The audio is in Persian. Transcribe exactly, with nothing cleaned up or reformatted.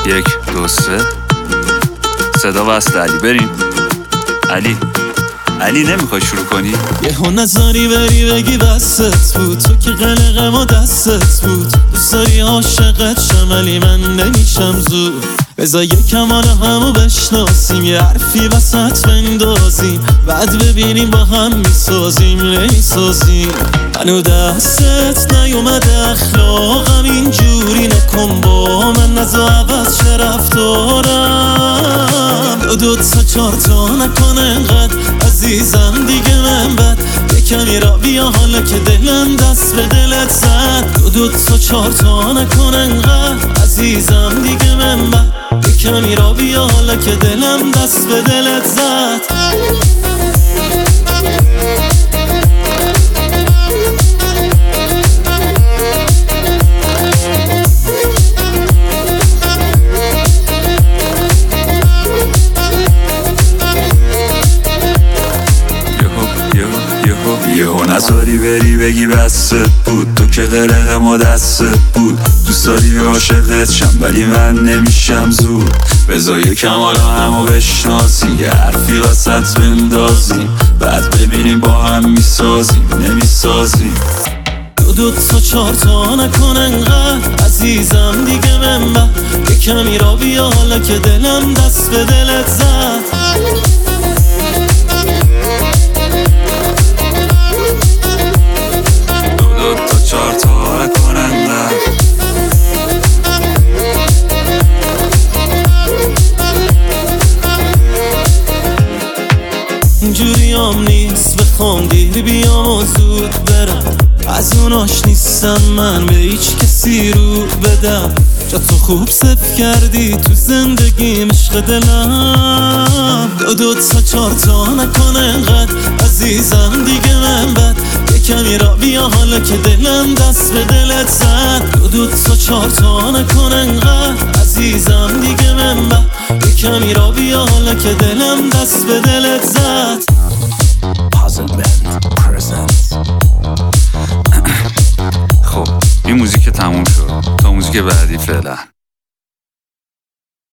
یک دو سه صدا وصل علی. بریم علی. علی نمیخوای شروع کنی؟ یهو نظری بری بگی بستت بود، تو که قلقم و دستت بود. دوست داری عاشقت شم ولی من نمیشم زود. بذار یکم حالا همو بشناسیم، یه حرفی وسط بندازیم، بعد ببینیم با هم میسازیم نمیسازیم. هنو دستت نیومده اخلاقم اینجوری نکن با من، نزا عوض چه رفتارم. دو دو تا چار تا نکن انقدر عزیزم دیگه من بد. یکمی را بیا حالا که دلم دست به دلت زد. دو دو تا چار تا نکن انقدر عزیزم دیگه من بد. یکمی را بیا حالا که دلم دست به دلت زد. یهو نذاری بری بگی بستت بود، تو که قلقم و دستت بود. دوست داری عاشقت شم ولی من نمیشم زود. بذار یکم حالا همو بشناسیم، یه حرفی وسط بندازیم، بعد ببینیم با هم میسازیم نمیسازیم. دو دو تا چار تا نکن انقدر عزیزم دیگه من بد. یکمی را بیا حالا که دلم دست به دلت زد. اینجوری هم نیست بخوام دیر بیام و زود برم، از اوناش نیستم من به هیچ کسی رو بدم. جا تو خوب صف کردی تو زندگیم عشق دلم. دو دو تا چار تا نکن انقدر عزیزم دیگه من بد. یکمی را بیا حالا که دلم دست به دلت زد. دو دو تا چار تا نکن انقدر عزیزم دیگه من بد. یکمی را بیا حالا که دلم دست به دلت زد. خب این موزیک تموم شد، تا موزیک بعدی فعلا.